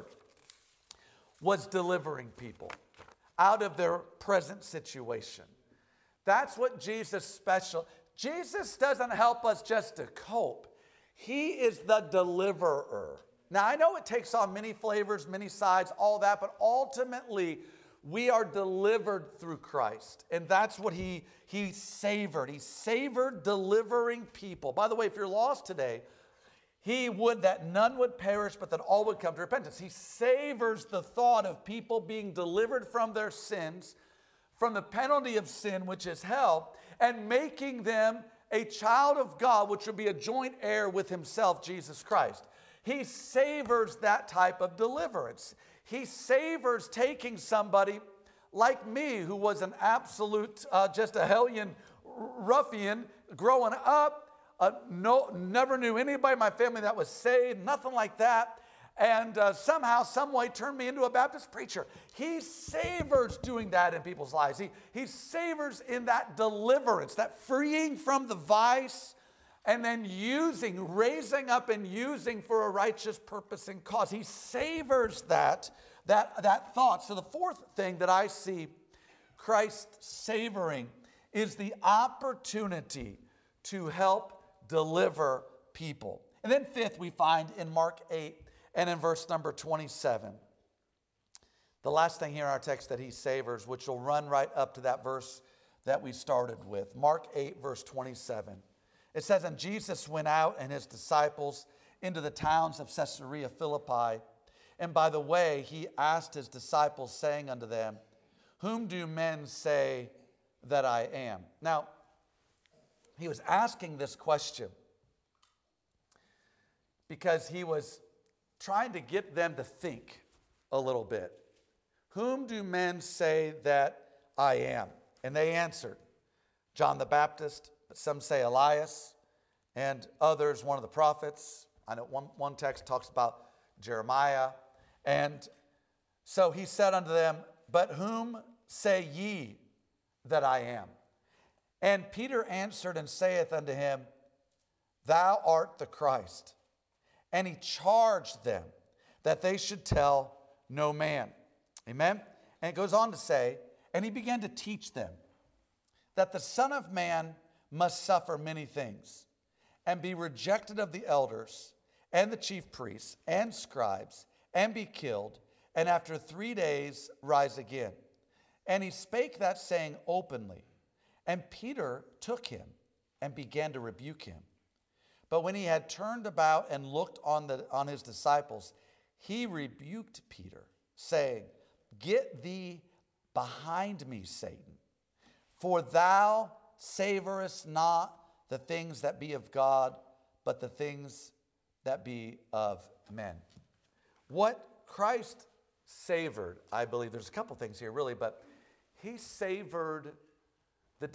was delivering people out of their present situation. That's what Jesus special. Jesus doesn't help us just to cope. He is the deliverer. Now, I know it takes on many flavors, many sides, all that, but ultimately, we are delivered through Christ. And that's what he, he savored. He savored delivering people. By the way, if you're lost today, He would that none would perish, but that all would come to repentance. He savors the thought of people being delivered from their sins, from the penalty of sin, which is hell, and making them a child of God, which would be a joint heir with Himself, Jesus Christ. He savors that type of deliverance. He savors taking somebody like me, who was an absolute, uh, just a hellion ruffian growing up, uh, no, never knew anybody in my family that was saved, nothing like that, and uh, somehow, some way turned me into a Baptist preacher. He savors doing that in people's lives. He, he savors in that deliverance, that freeing from the vice, and then using, raising up and using for a righteous purpose and cause. He savors that, that, that thought. So the fourth thing that I see Christ savoring is the opportunity to help deliver people. And then fifth, we find in Mark eight and in verse number twenty-seven. The last thing here in our text that He savors, which will run right up to that verse that we started with. Mark eight, verse twenty-seven. It says, and Jesus went out and His disciples into the towns of Caesarea Philippi. And by the way, he asked his disciples, saying unto them, whom do men say that I am? Now, he was asking this question because he was trying to get them to think a little bit. Whom do men say that I am? And they answered, John the Baptist, but some say Elias, and others, one of the prophets. I know one, one text talks about Jeremiah. And so he said unto them, but whom say ye that I am? And Peter answered and saith unto him, thou art the Christ. And he charged them that they should tell no man. Amen? And it goes on to say, and he began to teach them that the Son of Man must suffer many things, and be rejected of the elders, and the chief priests, and scribes, and be killed, and after three days rise again. And he spake that saying openly. And Peter took him, and began to rebuke him. But when he had turned about and looked on, the, on his disciples, he rebuked Peter, saying, get thee behind me, Satan, for thou savorest not the things that be of God, but the things that be of men. What Christ savored, I believe, there's a couple things here really, but he savored the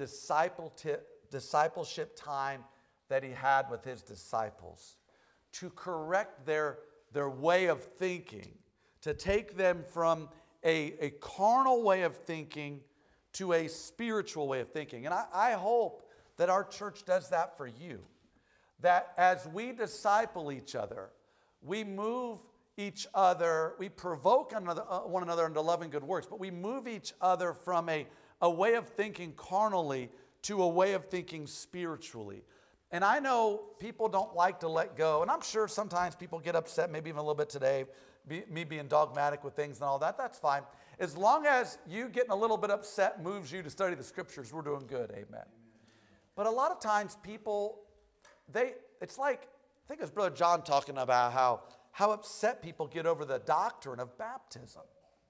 discipleship time that he had with his disciples to correct their, their way of thinking, to take them from a, a carnal way of thinking to a spiritual way of thinking. And I, I hope that our church does that for you. That as we disciple each other, we move each other, we provoke another, uh, one another into loving good works, but we move each other from a, a way of thinking carnally to a way of thinking spiritually. And I know people don't like to let go, and I'm sure sometimes people get upset, maybe even a little bit today, be, me being dogmatic with things and all that, that's fine. As long as you getting a little bit upset moves you to study the scriptures, we're doing good, amen. Amen. But a lot of times people, they, it's like, I think it was Brother John talking about how, how upset people get over the doctrine of baptism.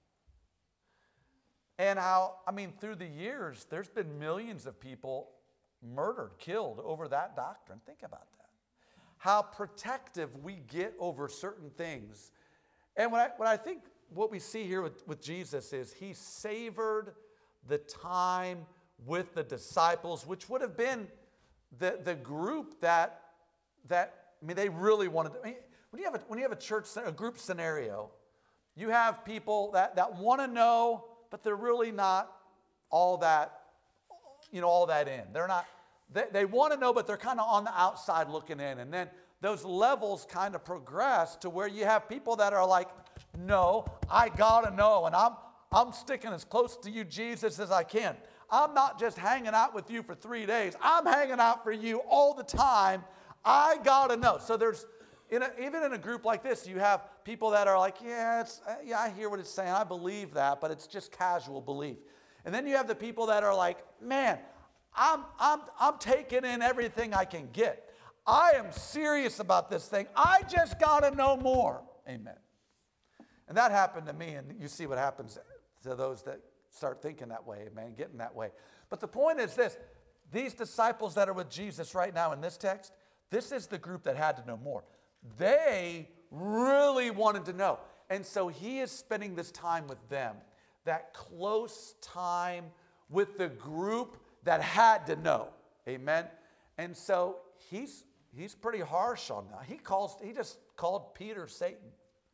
And how, I mean, through the years, there's been millions of people murdered, killed over that doctrine. Think about that. How protective we get over certain things. And when I, when I think what we see here with, with Jesus is he savored the time with the disciples, which would have been the, the group that, that, I mean, they really wanted to. I mean, when you have a, when you have a church, a group scenario, you have people that, that want to know, but they're really not all that, you know, all that in. They're not, they, they want to know, but they're kind of on the outside looking in. And then those levels kind of progress to where you have people that are like, no, I got to know. And I'm, I'm sticking as close to you, Jesus, as I can. I'm not just hanging out with you for three days. I'm hanging out for you all the time. I got to know. So there's, in a, even in a group like this, you have people that are like, yeah, it's, yeah, I hear what it's saying. I believe that, but it's just casual belief. And then you have the people that are like, man, I'm, I'm, I'm taking in everything I can get. I am serious about this thing. I just got to know more. Amen. And that happened to me, and you see what happens to those that start thinking that way, amen, getting that way. But the point is this, these disciples that are with Jesus right now in this text, this is the group that had to know more. They really wanted to know. And so he is spending this time with them, that close time with the group that had to know, amen. And so he's he's pretty harsh on that. He calls he just called Peter Satan.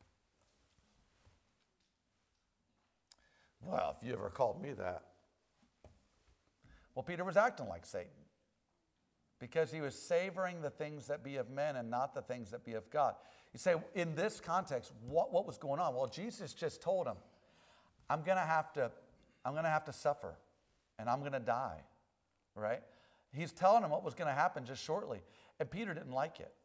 Well, if you ever called me that. Well, Peter was acting like Satan because he was savoring the things that be of men and not the things that be of God. You say, in this context, what, what was going on? Well, Jesus just told him, I'm going to have to, I'm going to have to suffer and I'm going to die, right? He's telling him what was going to happen just shortly. And Peter didn't like it.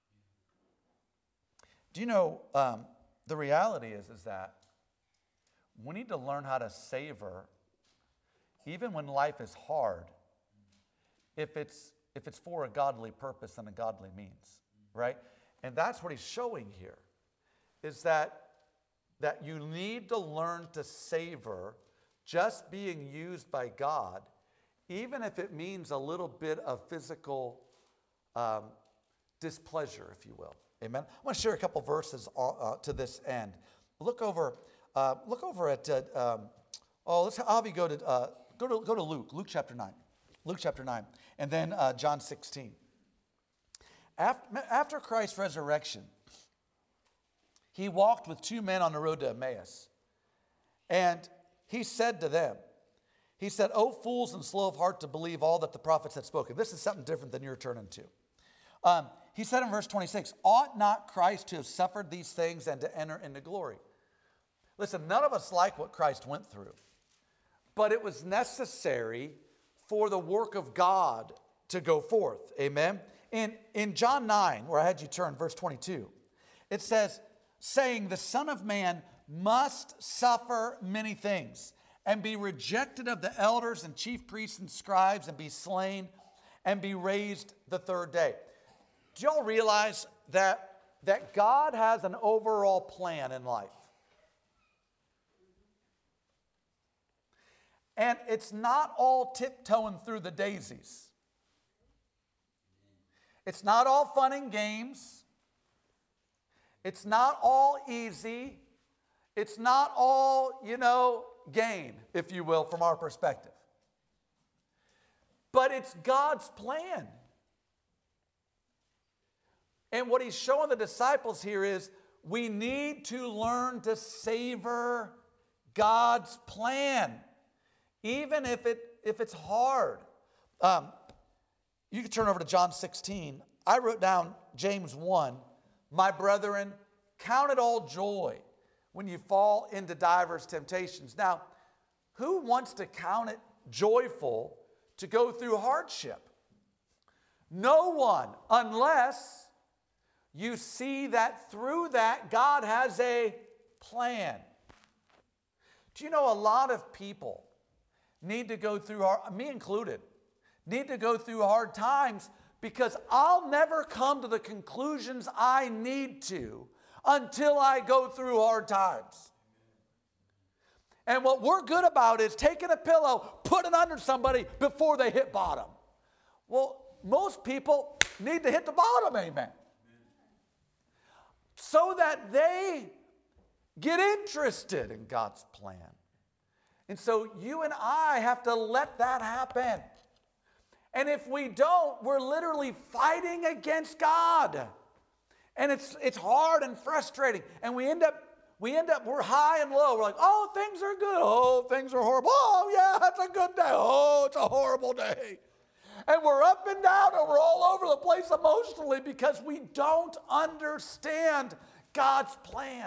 Do you know, um, the reality is, is that we need to learn how to savor, even when life is hard, if it's, if it's for a godly purpose and a godly means, right? And that's what he's showing here, is that that you need to learn to savor just being used by God, even if it means a little bit of physical um, displeasure, if you will. Amen. I want to share a couple verses uh, to this end. Look over, uh, look over at. Uh, um, oh, let's have you go to uh, go to go to Luke, Luke chapter nine, Luke chapter nine, and then uh, John sixteen. After, after Christ's resurrection, he walked with two men on the road to Emmaus, and he said to them, he said, "O fools and slow of heart to believe all that the prophets had spoken." This is something different than you're turning to. Um, he said in verse twenty-six, "Ought not Christ to have suffered these things and to enter into glory?" Listen, none of us like what Christ went through, but it was necessary for the work of God to go forth. Amen. In, in John nine, where I had you turn, verse twenty-two, it says, saying, "The Son of Man must suffer many things and be rejected of the elders and chief priests and scribes and be slain and be raised the third day." Do y'all realize that, that God has an overall plan in life? And it's not all tiptoeing through the daisies. It's not all fun and games. It's not all easy. It's not all, you know, gain, if you will, from our perspective. But it's God's plan. And what he's showing the disciples here is we need to learn to savor God's plan, even if it if it's hard. Um, you can turn over to John sixteen. I wrote down James one. "My brethren, count it all joy when you fall into divers temptations." Now, who wants to count it joyful to go through hardship? No one, unless you see that through that God has a plan. Do you know a lot of people need to go through, hard, me included, need to go through hard times because I'll never come to the conclusions I need to until I go through hard times. And what we're good about is taking a pillow, putting it under somebody before they hit bottom. Well, most people need to hit the bottom, amen, so that they get interested in God's plan. And so you and I have to let that happen. And if we don't, we're literally fighting against God. And it's it's hard and frustrating. And we end up, we end up, we're high and low. We're like, oh, things are good. Oh, things are horrible. Oh, yeah, it's a good day. Oh, it's a horrible day. And we're up and down and we're all over the place emotionally because we don't understand God's plan.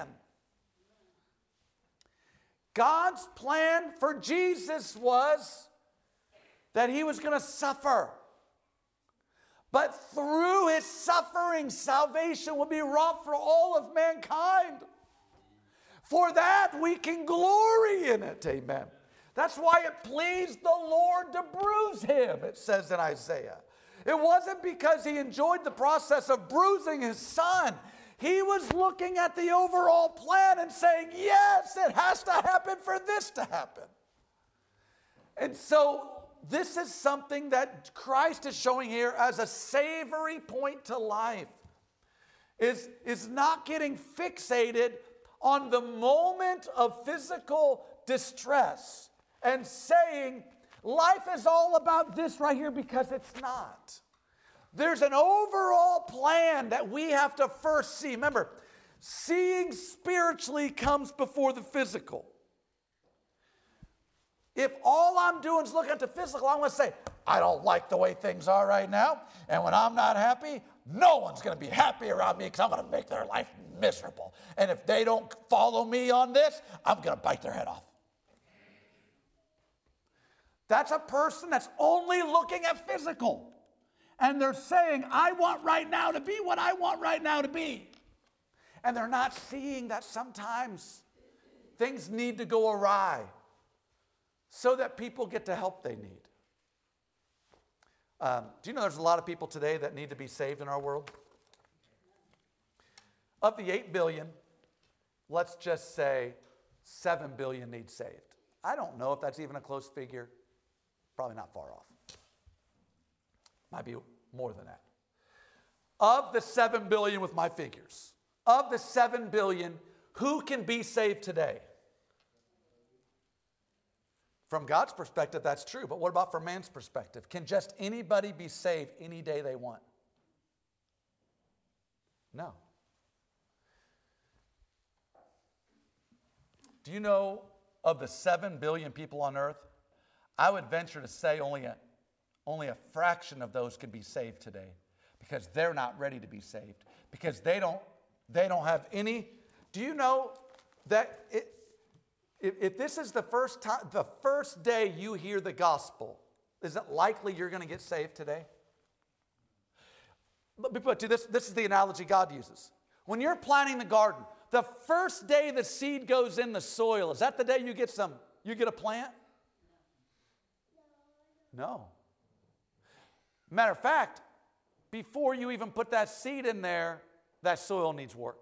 God's plan for Jesus was that he was going to suffer. But through his suffering, salvation will be wrought for all of mankind. For that we can glory in it, amen. That's why it pleased the Lord to bruise him, it says in Isaiah. It wasn't because he enjoyed the process of bruising his son. He was looking at the overall plan and saying, yes, it has to happen for this to happen. And so this is something that Christ is showing here as a savory point to life, is, is not getting fixated on the moment of physical distress and saying, life is all about this right here, because it's not. There's an overall plan that we have to first see. Remember, seeing spiritually comes before the physical. If all I'm doing is looking at the physical, I'm going to say, I don't like the way things are right now. And when I'm not happy, no one's going to be happy around me because I'm going to make their life miserable. And if they don't follow me on this, I'm going to bite their head off. That's a person that's only looking at physical. And they're saying, I want right now to be what I want right now to be. And they're not seeing that sometimes things need to go awry so that people get the help they need. Um, do you know there's a lot of people today that need to be saved in our world? Of the eight billion, let's just say seven billion need saved. I don't know if that's even a close figure. Probably not far off. Might be more than that. Of the seven billion with my figures, of the seven billion, who can be saved today? From God's perspective, that's true. But what about from man's perspective? Can just anybody be saved any day they want? No. Do you know of the seven billion people on earth, I would venture to say only a, only a fraction of those could be saved today because they're not ready to be saved, because they don't, they don't have any. Do you know that it, if, if this is the first time, the first day you hear the gospel, is it likely you're going to get saved today? But, but this, this is the analogy God uses. When you're planting the garden, the first day the seed goes in the soil, is that the day you get some, you get a plant? No. Matter of fact, before you even put that seed in there, that soil needs work.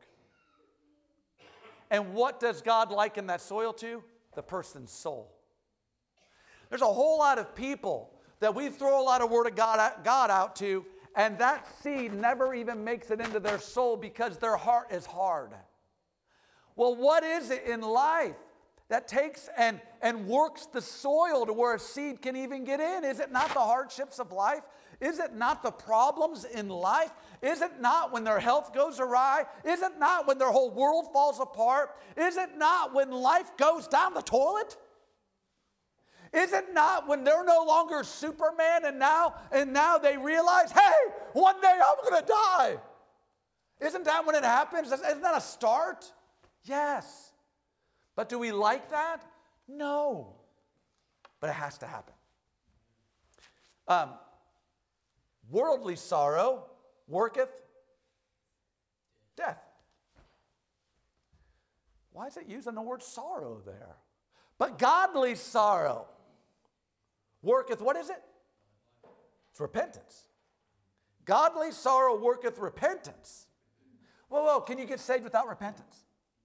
And what does God liken that soil to? The person's soul. There's a whole lot of people that we throw a lot of word of God, God out to, and that seed never even makes it into their soul because their heart is hard. Well, what is it in life that takes and, and works the soil to where a seed can even get in? Is it not the hardships of life? Is it not the problems in life? Is it not when their health goes awry? Is it not when their whole world falls apart? Is it not when life goes down the toilet? Is it not when they're no longer Superman and now, and now they realize, hey, one day I'm going to die? Isn't that when it happens? Isn't that a start? Yes. But do we like that? No. But it has to happen. Um, worldly sorrow worketh death. Why is it using the word sorrow there? But godly sorrow worketh, what is it? It's repentance. Godly sorrow worketh repentance. Whoa, whoa, can you get saved without repentance?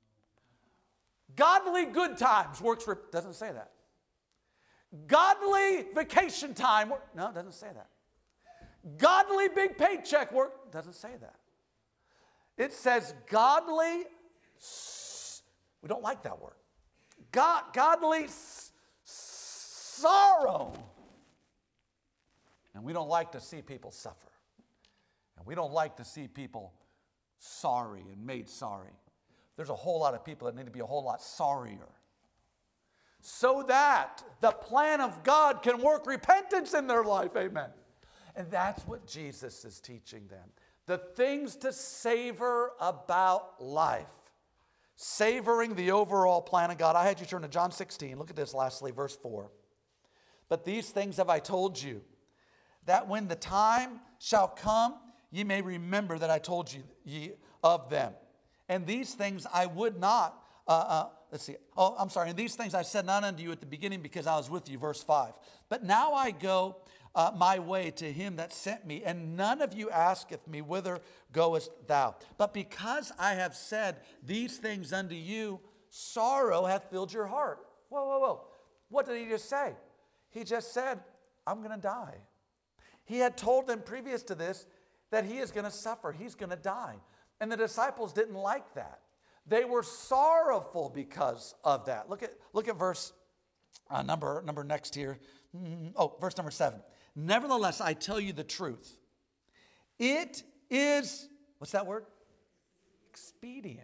Godly good times works for, doesn't say that. Godly vacation time, work, no, it doesn't say that. Godly big paycheck work, doesn't say that. It says godly, we don't like that word. God, godly s- sorrow. And we don't like to see people suffer. And we don't like to see people sorry and made sorry. There's a whole lot of people that need to be a whole lot sorrier, so that the plan of God can work repentance in their life. Amen. And that's what Jesus is teaching them. The things to savor about life. Savoring the overall plan of God. I had you turn to John sixteen. Look at this lastly, verse four. But these things have I told you, that when the time shall come, ye may remember that I told you ye of them. And these things I would not, uh, uh, let's see, oh, I'm sorry. And these things I said not unto you at the beginning because I was with you, verse five. But now I go uh, my way to him that sent me, and none of you asketh me, whither goest thou? But because I have said these things unto you, sorrow hath filled your heart. Whoa, whoa, whoa. What did he just say? He just said, I'm going to die. He had told them previous to this that he is going to suffer. He's going to die. And the disciples didn't like that. They were sorrowful because of that. Look at, look at verse uh, number, number next here. Oh, verse number seven. Nevertheless, I tell you the truth. It is, what's that word? Expedient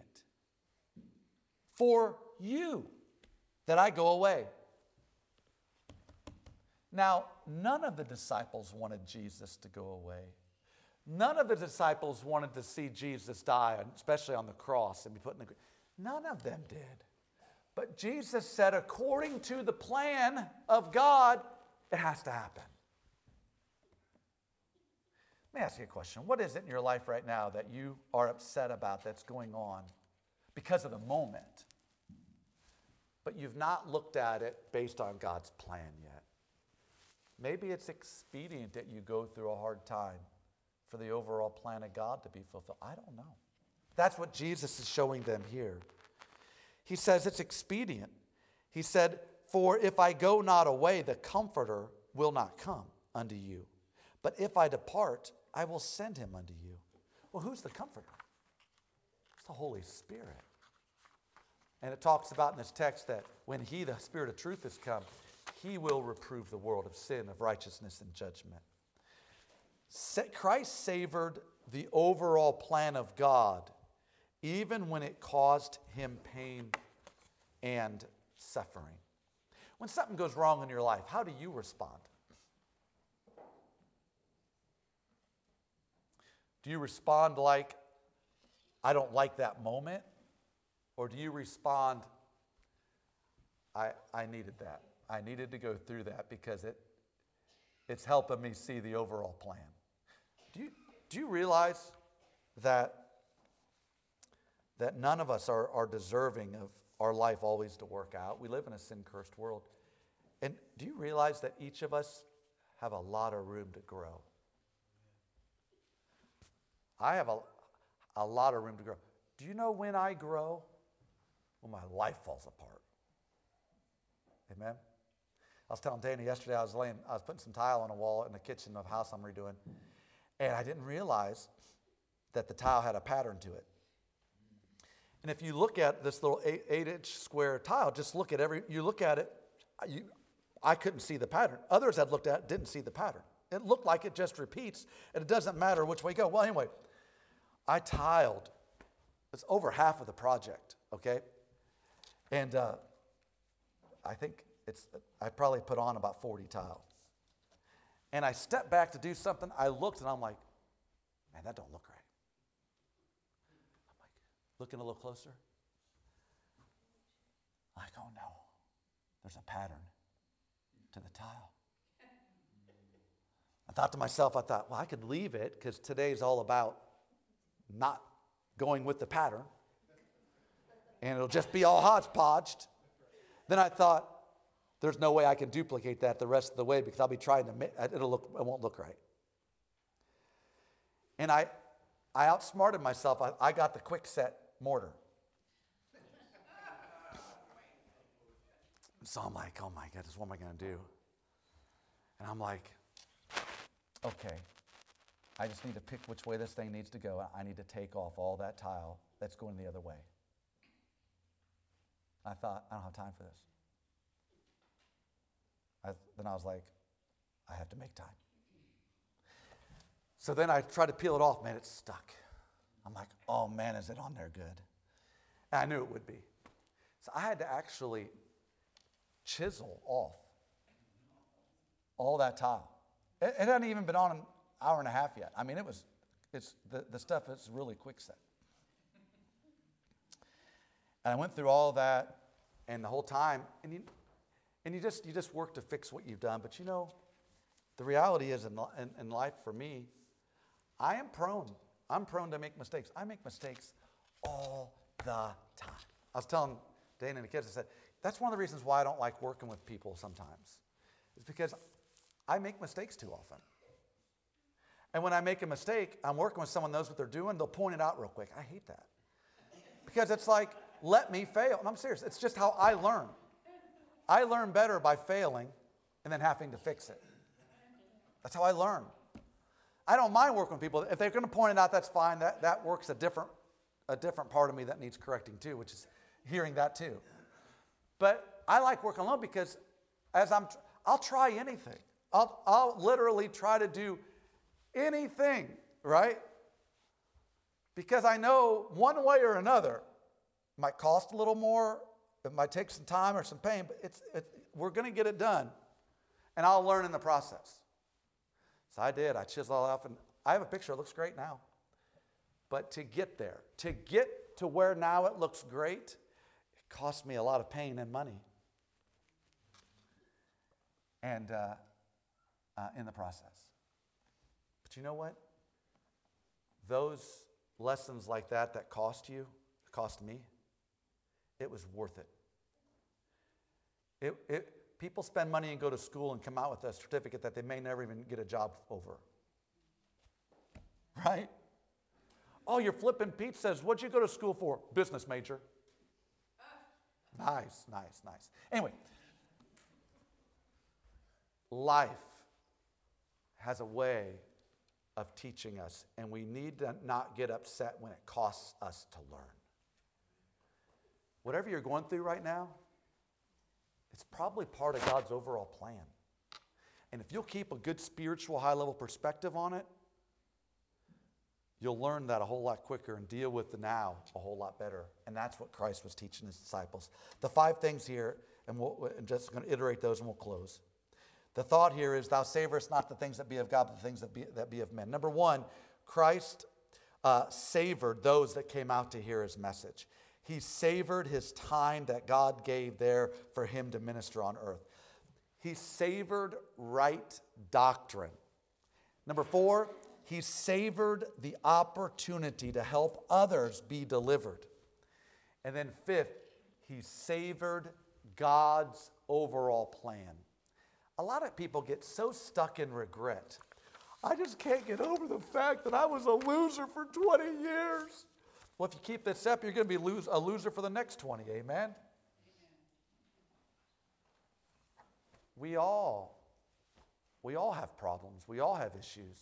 for you that I go away. Now, none of the disciples wanted Jesus to go away. None of the disciples wanted to see Jesus die, especially on the cross and be put in the. None of them did. But Jesus said, according to the plan of God, it has to happen. Let me ask you a question. What is it in your life right now that you are upset about that's going on because of the moment, but you've not looked at it based on God's plan yet? Maybe it's expedient that you go through a hard time for the overall plan of God to be fulfilled. I don't know. That's what Jesus is showing them here. He says it's expedient. He said, for if I go not away, the Comforter will not come unto you. But if I depart, I will send him unto you. Well, who's the Comforter? It's the Holy Spirit. And it talks about in this text that when he, the Spirit of truth, has come, he will reprove the world of sin, of righteousness, and judgment. Christ savored the overall plan of God, even when it caused him pain and suffering. When something goes wrong in your life, how do you respond? Do you respond like, I don't like that moment? Or do you respond, I, I needed that. I needed to go through that because it, it's helping me see the overall plan. Do you, do you realize that, that none of us are, are deserving of our life always to work out? We live in a sin-cursed world. And do you realize that each of us have a lot of room to grow? I have a, a lot of room to grow. Do you know when I grow? When my life falls apart. Amen? I was telling Dana yesterday, I was laying, I was putting some tile on a wall in the kitchen of a house I'm redoing, and I didn't realize that the tile had a pattern to it. And if you look at this little eight, eight inch square tile, just look at every, you look at it, you, I couldn't see the pattern. Others had looked at it, didn't see the pattern. It looked like it just repeats, and it doesn't matter which way you go. Well, anyway, I tiled. It's over half of the project, okay? And uh, I think it's, I probably put on about forty tile. And I stepped back to do something. I looked, and I'm like, man, that don't look right. I'm like, looking a little closer. Like, oh no, there's a pattern to the tile. I thought to myself, I thought, well, I could leave it because today's all about not going with the pattern. And it'll just be all hodgepodged. Then I thought, there's no way I can duplicate that the rest of the way because I'll be trying to, it'll look, it won't look right. And I, I outsmarted myself. I, I got the quick set mortar. So I'm like, oh my goodness, what am I going to do? And I'm like, okay, I just need to pick which way this thing needs to go. I need to take off all that tile that's going the other way. I thought, I don't have time for this. I, then I was like, I have to make time. So then I tried to peel it off. Man, it's stuck. I'm like, oh man, is it on there good? And I knew it would be. So I had to actually chisel off all that tile. It, it hadn't even been on an hour and a half yet. I mean, it was, it's the, the stuff is really quick set. And I went through all that, and the whole time, and you, and you just you just work to fix what you've done. But you know, the reality is in, in, in life for me, I am prone. I'm prone to make mistakes. I make mistakes all the time. I was telling Dana and the kids, I said, that's one of the reasons why I don't like working with people sometimes. It's because I make mistakes too often. And when I make a mistake, I'm working with someone who knows what they're doing, they'll point it out real quick. I hate that. Because it's like, let me fail. And I'm serious. It's just how I learn. I learn better by failing and then having to fix it. That's how I learn. I don't mind working with people. If they're going to point it out, that's fine. That, that works a different, a different part of me that needs correcting too, which is hearing that too. But I like working alone because as I'm, I'll try anything. I'll, I'll literally try to do anything, right? Because I know one way or another, it might cost a little more, it might take some time or some pain, but it's, it, we're going to get it done. And I'll learn in the process. So I did. I chiseled it off, and I have a picture. It looks great now. But to get there, to get to where now it looks great, it cost me a lot of pain and money. And uh, uh, in the process. But you know what? Those lessons like that that cost you, cost me, it was worth it. It, it. People spend money and go to school and come out with a certificate that they may never even get a job over. Right? Oh, you're flipping pizzas. What'd you go to school for? Business major. Nice, nice, nice. Anyway, life has a way of teaching us, and we need to not get upset when it costs us to learn. Whatever you're going through right now, it's probably part of God's overall plan. And if you'll keep a good spiritual high-level perspective on it, you'll learn that a whole lot quicker and deal with the now a whole lot better. And that's what Christ was teaching his disciples. The five things here, and we'll, I'm just going to iterate those and we'll close. The thought here is, thou savorest not the things that be of God, but the things that be, that be of men. Number one, Christ uh, savored those that came out to hear his message. He savored his time that God gave there for him to minister on earth. He savored right doctrine. Number four, he savored the opportunity to help others be delivered. And then fifth, he savored God's overall plan. A lot of people get so stuck in regret. I just can't get over the fact that I was a loser for twenty years. Well, if you keep this up, you're going to be lose, a loser for the next twenty. Amen? We all, we all have problems. We all have issues.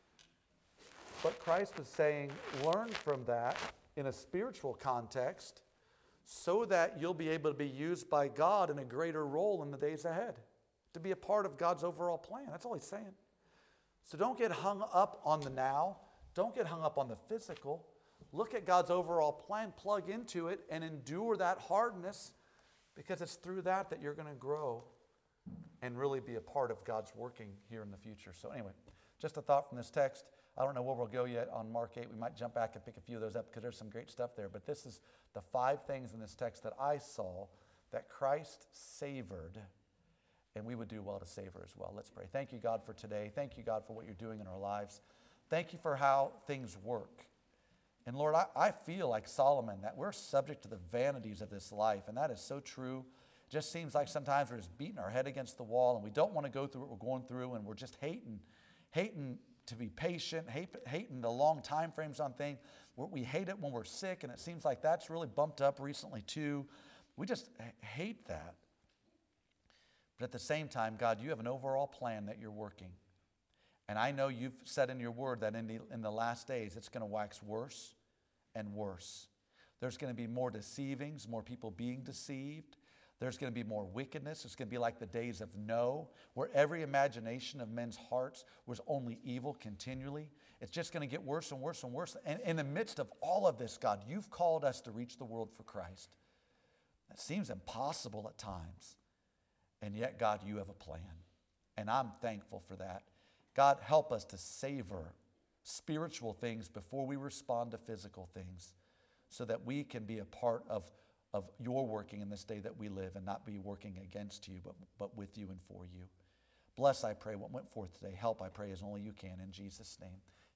But Christ was saying, learn from that in a spiritual context so that you'll be able to be used by God in a greater role in the days ahead, to be a part of God's overall plan. That's all he's saying. So don't get hung up on the now. Don't get hung up on the physical. Look at God's overall plan, plug into it, and endure that hardness, because it's through that that you're going to grow and really be a part of God's working here in the future. So anyway, just a thought from this text. I don't know where we'll go yet on Mark eight. We might jump back and pick a few of those up because there's some great stuff there. But this is the five things in this text that I saw that Christ savored, and we would do well to savor as well. Let's pray. Thank you, God, for today. Thank you, God, for what you're doing in our lives. Thank you for how things work. And Lord, I, I feel like Solomon, that we're subject to the vanities of this life, and that is so true. It just seems like sometimes we're just beating our head against the wall, and we don't want to go through what we're going through, and we're just hating, hating to be patient, hate, hating the long time frames on things. We're, we hate it when we're sick, and it seems like that's really bumped up recently too. We just hate that. But at the same time, God, you have an overall plan that you're working. And I know you've said in your word that in the, in the last days, it's going to wax worse and worse. There's going to be more deceivings, more people being deceived. There's going to be more wickedness. It's going to be like the days of Noah, where every imagination of men's hearts was only evil continually. It's just going to get worse and worse and worse. And in the midst of all of this, God, you've called us to reach the world for Christ. That seems impossible at times. And yet, God, you have a plan. And I'm thankful for that. God, help us to savor spiritual things before we respond to physical things, so that we can be a part of, of your working in this day that we live, and not be working against you, but, but with you and for you. Bless, I pray, what went forth today. Help, I pray, as only you can, in Jesus' name.